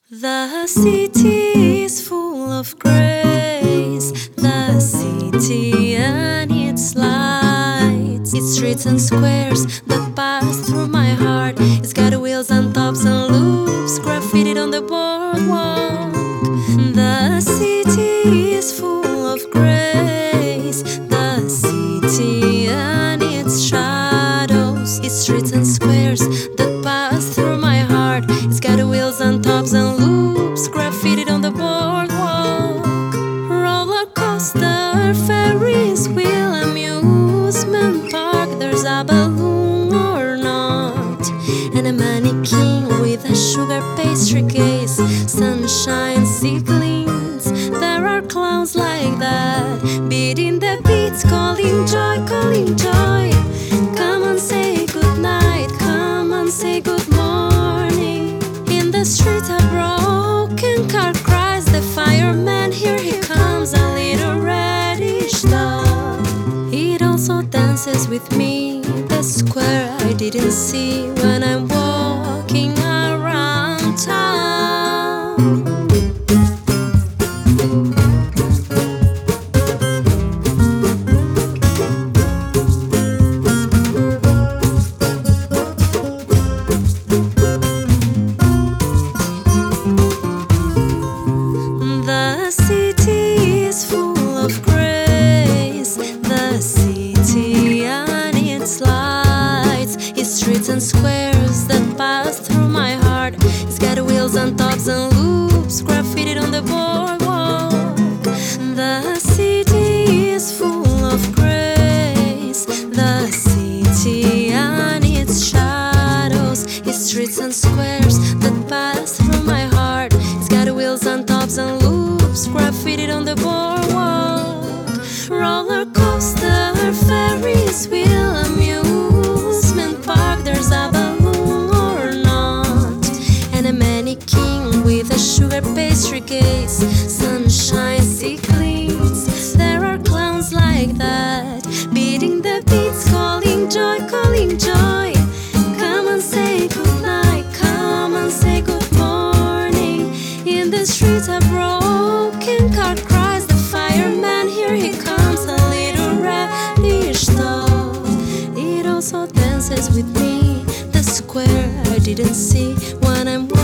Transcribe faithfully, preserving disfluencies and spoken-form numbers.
The city is full of grace, the city and its lights, its streets and squares that pass through my heart. It's got wheels and tops and loops graffitied on the boardwalk. The city is full of grace, the city and its shadows, its streets and squares that pass through my heart. It's got wheels and tops and loops graffitied on the boardwalk. Roller coaster, Ferris wheel, amusement park. There's a balloon or not, and a mannequin with a sugar pastry case. Sunshine, sequins. There are clowns like that, beating the beats, calling joy, calling joy. Come and say good night, come and say good morning. In the street a broken car cries, the fireman, here he comes, a little reddish dog. It also dances with me, the square I didn't see when I'm walking around town. The city is full of grace, the city and its lights, its streets and squares that pass through my heart. It's got wheels and tops and loops graffitied on the boardwalk. The city is full of grace, the city and its shadows, its streets and squares that pass through my heart. It's got wheels and tops and loops graffitied on the boardwalk. Roller coaster, Ferris wheel, amusement park. There's a balloon or not, and a mannequin with a sugar pastry case. Sunshine, sequins. There are clowns like that, beating the beats, calling joy, calling joy. Come and say good night, come and say good morning. In the streets a broken car cries, the fireman, here he comes, a little reddish dog. It also dances with me, the square I didn't see when I'm